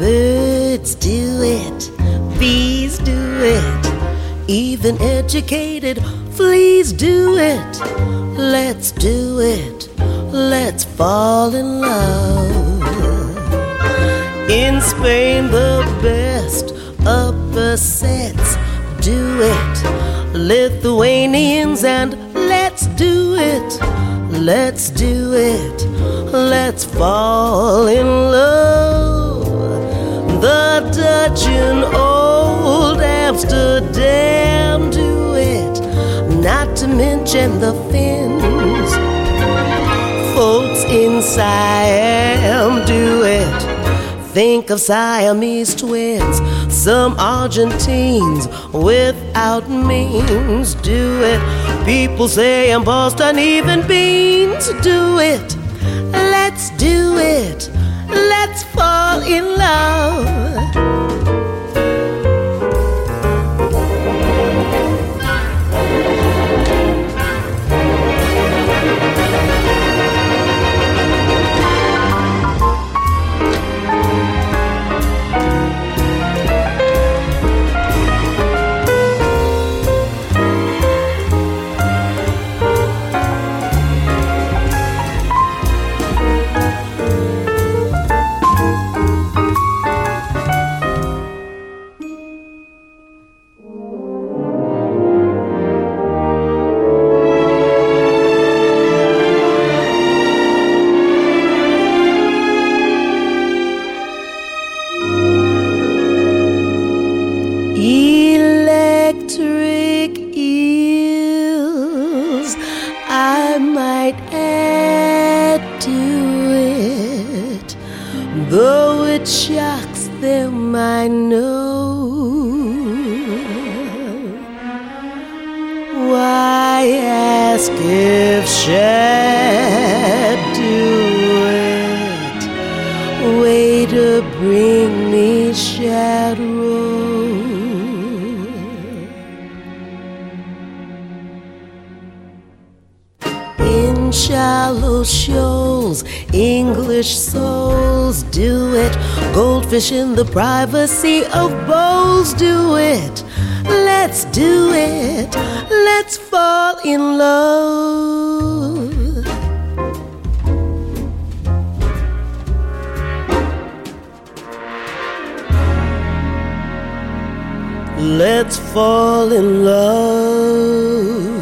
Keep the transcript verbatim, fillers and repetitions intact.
Birds do it, bees do it, even educated fleas do it. Let's do it, let's fall in love. In Spain the best upper sets do it, Lithuanians, and let's do it, let's do it, let's fall in love. The Dutch in old Amsterdam do it, not to mention the Finns. Folks in Siam do it, think of Siamese twins. Some Argentines without means do it. People say in Boston even beans do it. Let's do it, let's fall in love. Electric eels, I might add to it, though it shocks them, I know. Why ask if shad do it? Way to bring me shad roll. In shallow shoals, English souls do it. Goldfish in the privacy of bowls do it. Let's do it, let's fall in love. Let's fall in love.